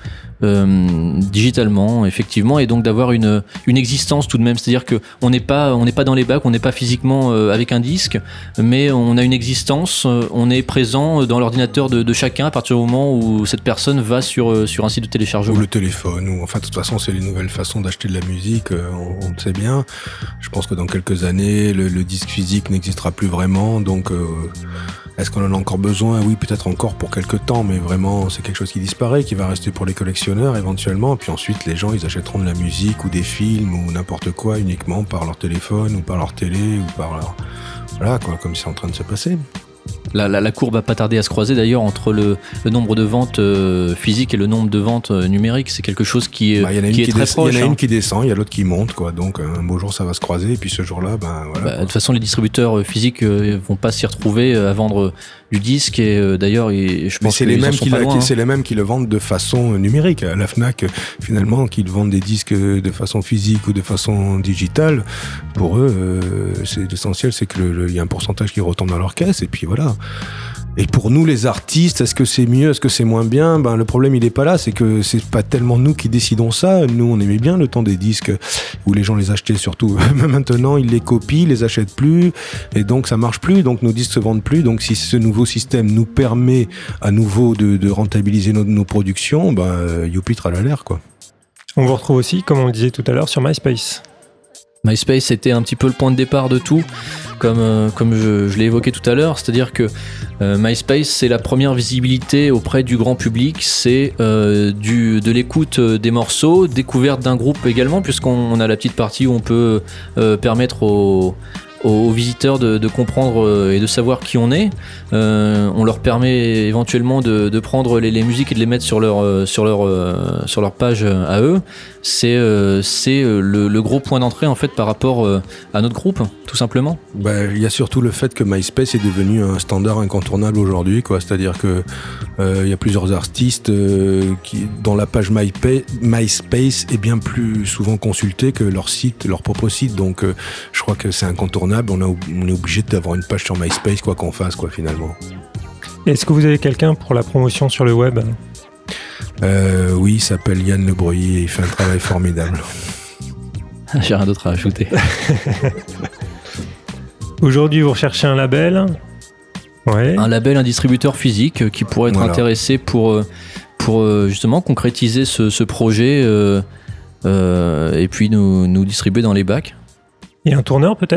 digitalement, effectivement, et donc d'avoir une existence tout de même. C'est-à-dire que on n'est pas dans les bacs, on n'est pas physiquement avec un disque, mais on a une existence, on est présent dans l'ordinateur de chacun à partir du moment où cette personne va sur un site de téléchargement. Ou le téléphone, ou enfin de toute façon c'est les nouvelles façons d'acheter de la musique, on le sait bien. Je pense que dans quelques années le disque physique n'existera plus vraiment, donc est-ce qu'on en a encore besoin ? Oui, peut-être encore pour quelques temps, mais vraiment c'est quelque chose qui disparaît, qui va rester pour les collectionneurs éventuellement, puis ensuite les gens ils achèteront de la musique ou des films ou n'importe quoi uniquement par leur téléphone ou par leur télé ou par leur... Voilà quoi, comme c'est en train de se passer. La courbe va pas tarder à se croiser d'ailleurs entre le nombre de ventes physiques et le nombre de ventes numériques. C'est quelque chose qui est très proche. Il y en a une qui descend, il y a l'autre qui monte, quoi. Donc un beau jour ça va se croiser et puis ce jour-là, voilà. De toute façon, les distributeurs physiques vont pas s'y retrouver à vendre du disque et d'ailleurs, je pense que c'est les mêmes qui le vendent de façon numérique. À la Fnac, finalement, qu'ils vendent des disques de façon physique ou de façon digitale, pour eux, c'est l'essentiel, c'est que il y a un pourcentage qui retombe dans leur caisse et puis voilà. Et pour nous les artistes, est-ce que c'est mieux, est-ce que c'est moins bien ? Le problème il est pas là, c'est que c'est pas tellement nous qui décidons ça. Nous on aimait bien le temps des disques où les gens les achetaient surtout. Maintenant ils les copient, ils les achètent plus et donc ça marche plus, donc nos disques se vendent plus. Donc si ce nouveau système nous permet à nouveau de rentabiliser nos productions, youpi tralalaire quoi. On vous retrouve aussi, comme on le disait tout à l'heure, sur MySpace. MySpace était un petit peu le point de départ de tout, comme je l'ai évoqué tout à l'heure, c'est-à-dire que MySpace c'est la première visibilité auprès du grand public, c'est de l'écoute des morceaux, découverte d'un groupe également, puisqu'on a la petite partie où on peut permettre aux visiteurs de comprendre et de savoir qui on est. On leur permet éventuellement de prendre les musiques et de les mettre sur leur page à eux. C'est le gros point d'entrée en fait par rapport à notre groupe, tout simplement. Il y a surtout le fait que MySpace est devenu un standard incontournable aujourd'hui, quoi. C'est-à-dire que il y a plusieurs artistes dont la page MySpace est bien plus souvent consultée que leur propre site. Donc je crois que c'est incontournable. On est obligé d'avoir une page sur MySpace quoi qu'on fasse, quoi, finalement. Est-ce que vous avez quelqu'un pour la promotion sur le web ? Oui, il s'appelle Yann Le Breuilly et il fait un travail formidable. J'ai rien d'autre à ajouter. Aujourd'hui, vous recherchez un label ? Ouais. Un label, un distributeur physique qui pourrait être intéressé pour justement concrétiser ce projet et puis nous distribuer dans les bacs. Et un tourneur peut-être ?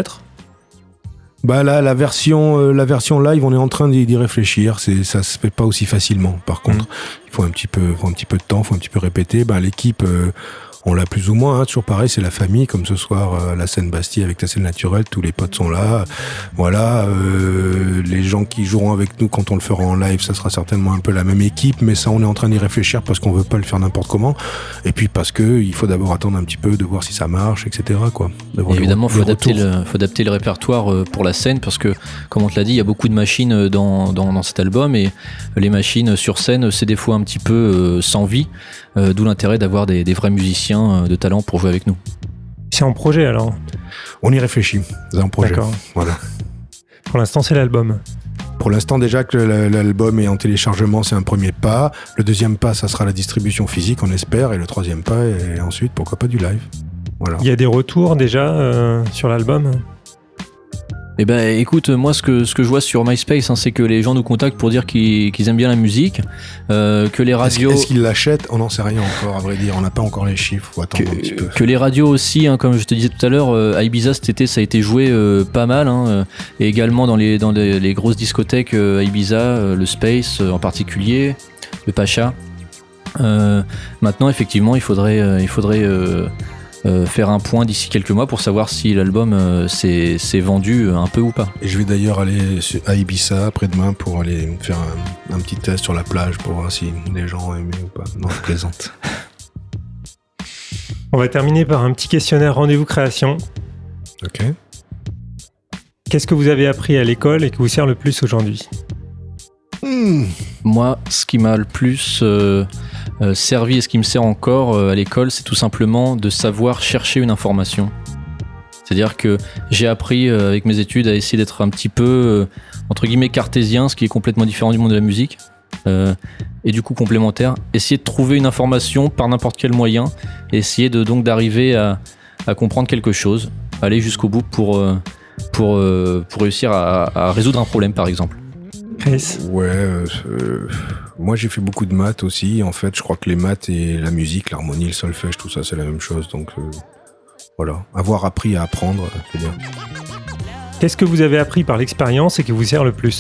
Là, la version live, on est en train d'y réfléchir. Ça se fait pas aussi facilement. Par contre, il faut un petit peu de temps, il faut un petit peu répéter. L'équipe, on l'a plus ou moins, toujours pareil, c'est la famille, comme ce soir à la scène Bastille avec la scène naturelle, tous les potes sont là. Voilà, les gens qui joueront avec nous quand on le fera en live, ça sera certainement un peu la même équipe, mais ça on est en train d'y réfléchir parce qu'on veut pas le faire n'importe comment, et puis parce que il faut d'abord attendre un petit peu de voir si ça marche, etc. quoi. Évidemment, faut adapter le répertoire pour la scène, parce que comme on te l'a dit, il y a beaucoup de machines dans cet album, et les machines sur scène, c'est des fois un petit peu sans vie, d'où l'intérêt d'avoir des vrais musiciens de talent pour jouer avec nous. C'est en projet alors ? On y réfléchit, c'est en projet. D'accord. Voilà. Pour l'instant, c'est l'album. Pour l'instant, déjà que l'album est en téléchargement, c'est un premier pas. Le deuxième pas, ça sera la distribution physique, on espère. Et le troisième pas, et ensuite, pourquoi pas du live. Voilà. Il y a des retours déjà sur l'album ? Eh ben, écoute, moi, ce que je vois sur MySpace, c'est que les gens nous contactent pour dire qu'ils aiment bien la musique, que les radios... Est-ce qu'ils l'achètent ? On n'en sait rien encore, à vrai dire. On n'a pas encore les chiffres. Faut attendre un petit peu. Que les radios aussi, comme je te disais tout à l'heure, à Ibiza cet été, ça a été joué pas mal, et également dans les grosses discothèques à Ibiza, le Space en particulier, le Pacha. Maintenant, effectivement, il faudrait faire un point d'ici quelques mois pour savoir si l'album s'est vendu un peu ou pas. Et je vais d'ailleurs aller à Ibiza après-demain pour aller faire un petit test sur la plage pour voir si les gens ont aimé ou pas. Non, je plaisante. On va terminer par un petit questionnaire rendez-vous création. Ok. Qu'est-ce que vous avez appris à l'école et qui vous sert le plus aujourd'hui ? Moi, ce qui m'a le plus servi et ce qui me sert encore à l'école, c'est tout simplement de savoir chercher une information. C'est-à-dire que j'ai appris avec mes études à essayer d'être un petit peu, entre guillemets, cartésien, ce qui est complètement différent du monde de la musique, et du coup complémentaire. Essayer de trouver une information par n'importe quel moyen, et essayer donc d'arriver à comprendre quelque chose, aller jusqu'au bout pour réussir à résoudre un problème, par exemple. Chris ? Ouais, moi j'ai fait beaucoup de maths aussi. En fait, je crois que les maths et la musique, l'harmonie, le solfège, tout ça, c'est la même chose. Donc voilà, avoir appris à apprendre, c'est bien. Qu'est-ce que vous avez appris par l'expérience et qui vous sert le plus ?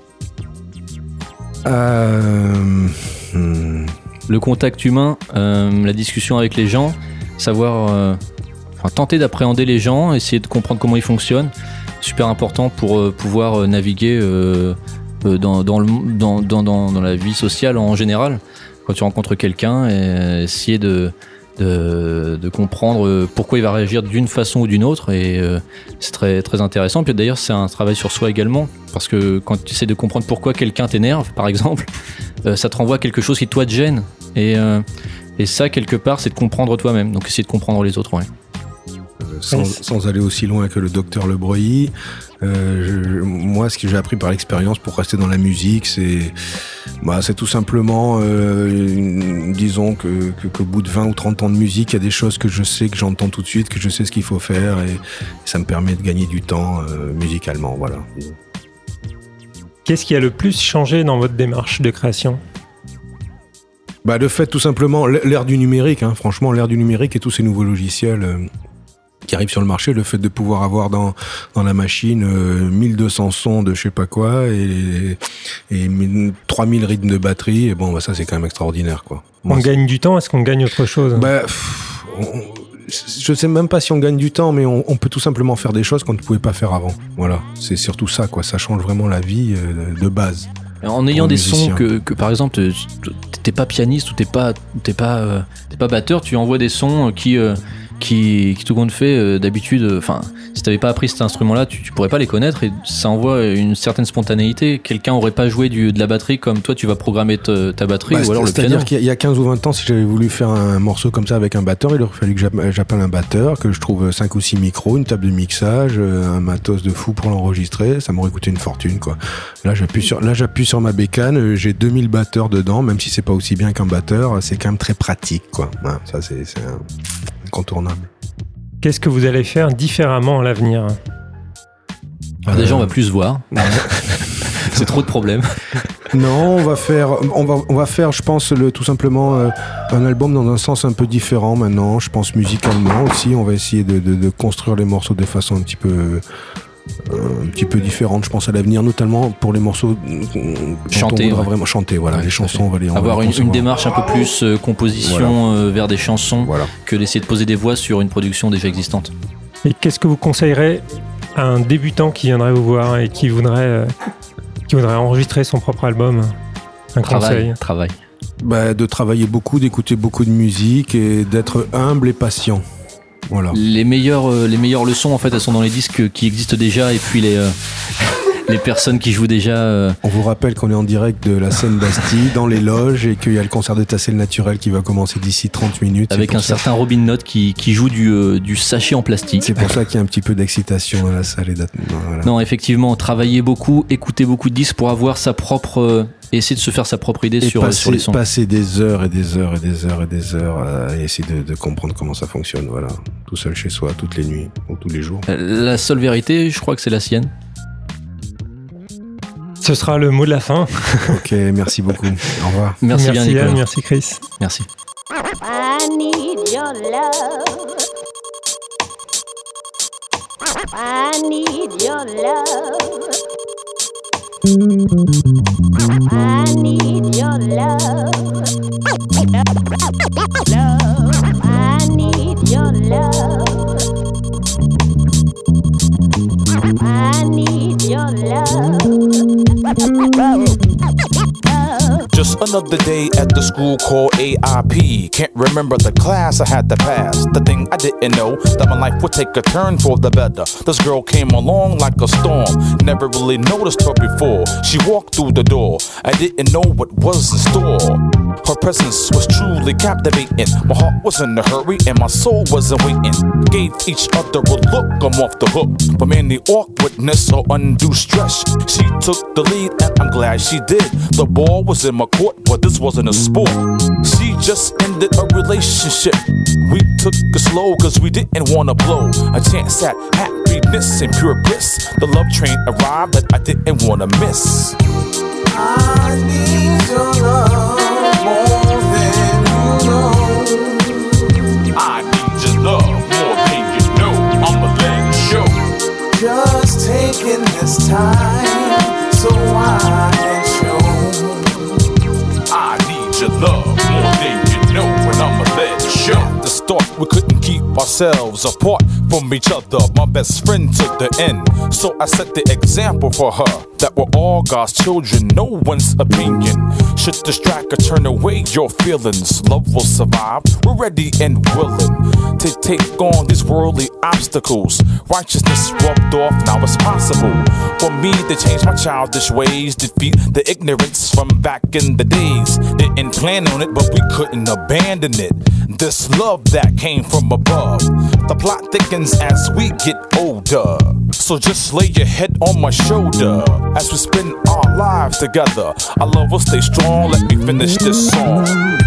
Le contact humain, la discussion avec les gens, savoir tenter d'appréhender les gens, essayer de comprendre comment ils fonctionnent. Super important pour pouvoir naviguer dans la vie sociale en général. Quand tu rencontres quelqu'un, essayer de comprendre pourquoi il va réagir d'une façon ou d'une autre, et c'est très, très intéressant. Puis d'ailleurs, c'est un travail sur soi également, parce que quand tu essaies de comprendre pourquoi quelqu'un t'énerve, par exemple, ça te renvoie à quelque chose qui toi te gêne, et ça, quelque part, c'est de comprendre toi-même, donc essayer de comprendre les autres, ouais. Sans aller aussi loin que le docteur Le Breuilly, moi, ce que j'ai appris par l'expérience pour rester dans la musique, c'est tout simplement, disons qu'au bout de 20 ou 30 ans de musique, il y a des choses que je sais, que j'entends tout de suite, que je sais ce qu'il faut faire, et ça me permet de gagner du temps musicalement, voilà. Qu'est-ce qui a le plus changé dans votre démarche de création ? Le fait, tout simplement, l'ère du numérique, hein, franchement, l'ère du numérique et tous ces nouveaux logiciels qui arrivent sur le marché, le fait de pouvoir avoir dans la machine 1200 sons de je sais pas quoi et 3000 rythmes de batterie, et ça c'est quand même extraordinaire, quoi. On gagne du temps, est-ce qu'on gagne autre chose ? Je sais même pas si on gagne du temps, mais on peut tout simplement faire des choses qu'on ne pouvait pas faire avant. Voilà, c'est surtout ça, quoi. Ça change vraiment la vie de base. En ayant des sons que par exemple t'es pas pianiste ou t'es pas batteur, tu envoies des sons qui tout compte fait d'habitude, si t'avais pas appris cet instrument-là, tu pourrais pas les connaître, et ça envoie une certaine spontanéité. Quelqu'un aurait pas joué de la batterie comme toi tu vas programmer ta batterie, ou alors le piano. C'est-à-dire qu'il y a 15 ou 20 ans, si j'avais voulu faire un morceau comme ça avec un batteur, il aurait fallu que j'appelle un batteur, que je trouve 5 ou 6 micros, une table de mixage, un matos de fou pour l'enregistrer. Ça m'aurait coûté une fortune, quoi. Là j'appuie sur ma bécane, j'ai 2000 batteurs dedans, même si c'est pas aussi bien qu'un batteur, c'est quand même très pratique, quoi. Ouais, ça c'est incontournable. Qu'est-ce que vous allez faire différemment à l'avenir ? Déjà, on va plus se voir. C'est trop de problèmes. Non, on va faire, je pense, tout simplement un album dans un sens un peu différent maintenant. Je pense musicalement aussi. On va essayer de construire les morceaux de façon un petit peu différente, je pense, à l'avenir, notamment pour les morceaux chanter, on voudra vraiment chanter, voilà, les chansons, on va avoir une démarche un peu plus composition, voilà. Vers des chansons, voilà, que d'essayer de poser des voix sur une production déjà existante. Et qu'est-ce que vous conseillerez à un débutant qui viendrait vous voir et qui voudrait enregistrer son propre album ? Conseil. Travail. De travailler beaucoup, d'écouter beaucoup de musique et d'être humble et patient. Voilà. Les meilleures leçons, en fait, elles sont dans les disques qui existent déjà, et puis les personnes qui jouent déjà. On vous rappelle qu'on est en direct de la scène Bastille, dans les loges, et qu'il y a le concert de Tassel Naturel qui va commencer d'ici 30 minutes. Avec un certain Robin Knott qui joue du sachet en plastique. C'est pour ça qu'il y a un petit peu d'excitation dans la salle. Voilà. Non, effectivement, travailler beaucoup, écouter beaucoup de disques pour avoir sa propre... essayer de se faire sa propre idée sur les sons. Passer des heures et des heures et des heures et des heures à essayer de comprendre comment ça fonctionne, voilà. Tout seul chez soi, toutes les nuits, ou tous les jours. La seule vérité, je crois que c'est la sienne. Ce sera le mot de la fin. Ok, merci beaucoup. Au revoir. Merci bien, Nicolas. Merci Chris. Merci. I need your love. I need your love. I need your love. Love. I need your love. I need your love. Just Another day at the school called AIP. Can't remember the class I had to pass. The thing I didn't know, that my life would take a turn for the better. This girl came along like a storm. Never really noticed her before. She walked through the door. I didn't know what was in store. Her presence was truly captivating. My heart was in a hurry and my soul wasn't waiting. Gave each other a look, I'm off the hook. From any awkwardness or undue stress, she took the lead and I'm glad she did. The ball was in my court, but this wasn't a sport. She just ended a relationship. We took it slow cause we didn't wanna blow a chance at happiness and pure bliss. The love train arrived that I didn't wanna miss. I need your love more than you know. I need your love more than you know. I'ma let it show. Just taking this time so I can show. I need your love more than you know, and I'ma let it show. At the start, we couldn't keep ourselves apart from each other. My best friend took the end, so I set the example for her. That we're all God's children, no one's opinion should distract or turn away your feelings. Love will survive, we're ready and willing to take on these worldly obstacles. Righteousness rubbed off, now it's possible for me to change my childish ways, defeat the ignorance from back in the days. Didn't plan on it, but we couldn't abandon it. This love that came from above. The plot thickens as we get older, so just lay your head on my shoulder as we spend our lives together. Our love will stay strong. Let me finish this song.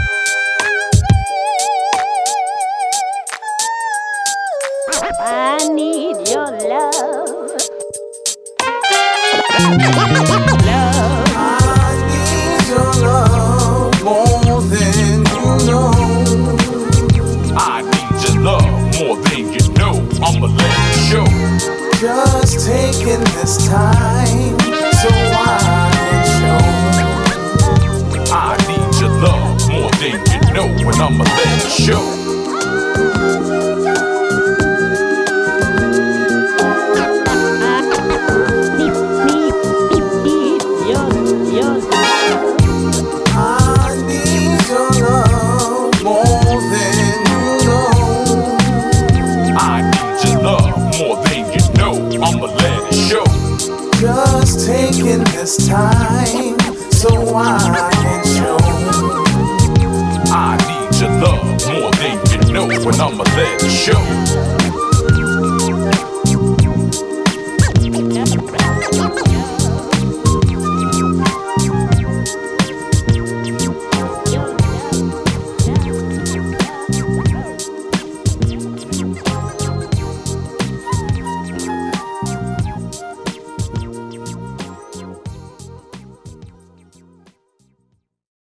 I need your love. I need your love more than you know. I need your love more than you know. I'ma let it show. Just taking this time so I can show. I need your love more than you know, and I'ma let it show. I need your love more than you know. I need your love more than you know. I'ma let it show. Just taking this time so I can show. I need your love more than you know, and I'ma let it show.